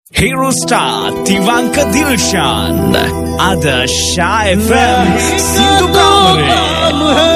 Hero Star Tivanka Dilshan Ada Shah FM Sindhu Kamare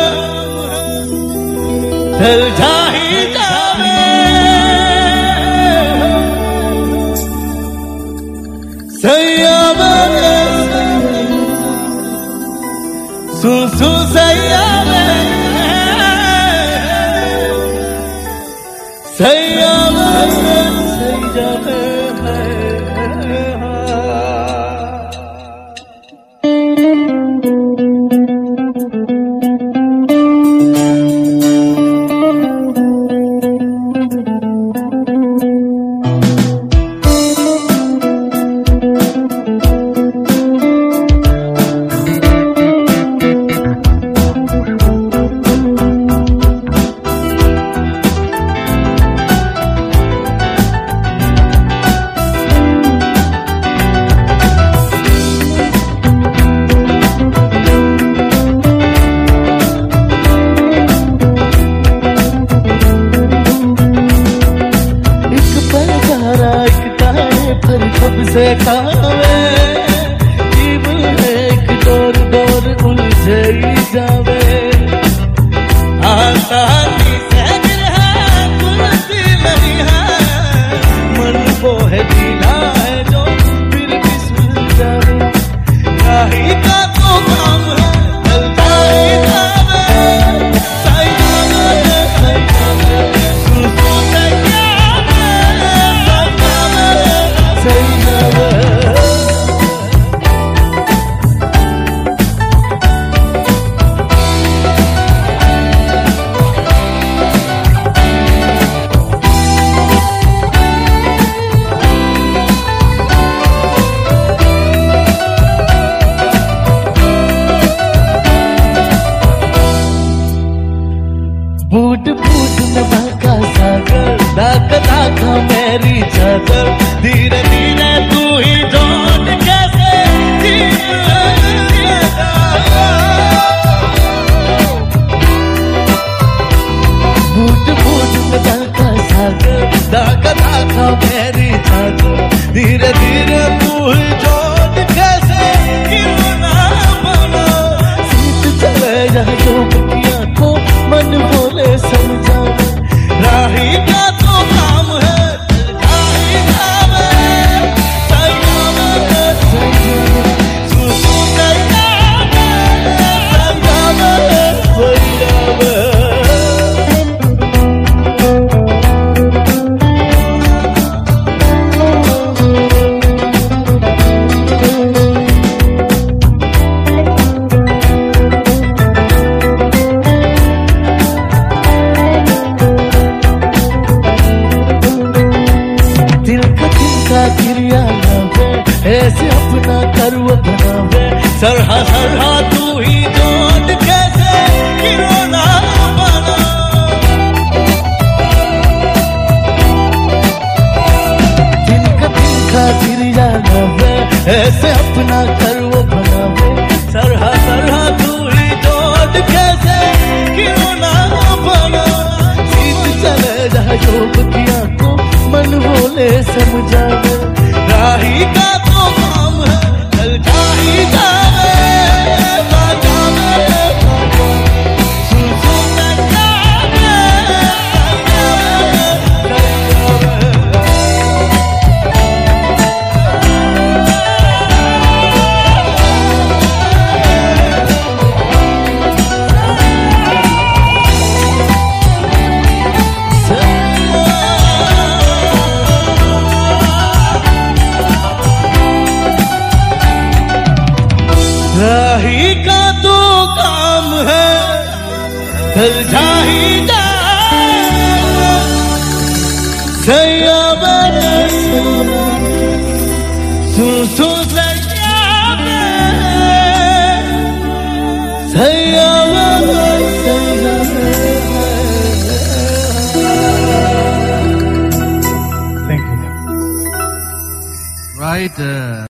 से खावे जीवन एक दौर दौर उलझे जावे आसानी से गिरा कुलती नहीं है मन वो है दिला है जो फिर भी सुल जावे राही का तो काम है चलता ही जावे सही जावे बूट बूट में बहका सागर दाका दाका मेरी चादर धीरे धीरे तू ही जोड़ कैसे बूट बूट में बहका सागर दाका दाका मेरी चादर धीरे धीरे तू ही जोड़ कैसे क्यों ना बना सीत चले जा जो बतिया को मन बोले समझावे राही का तो काम है राही जावे सही क्रिया ऐसे अपना कर्व बनावे सरहा सरहा तू ही जोड़ कैसे क्यों ना बना तिनका क्रिया ऐसे अपना कर्व बनावे सरहा सरहा तू ही जोड़ कैसे क्यों ना बना सीत चले जा योग किया को मन बोले समझावे राही का तो काम है चलता ही जावे राही का तो काम है चल जा ही जाए सैया सुन सुन सैया Right.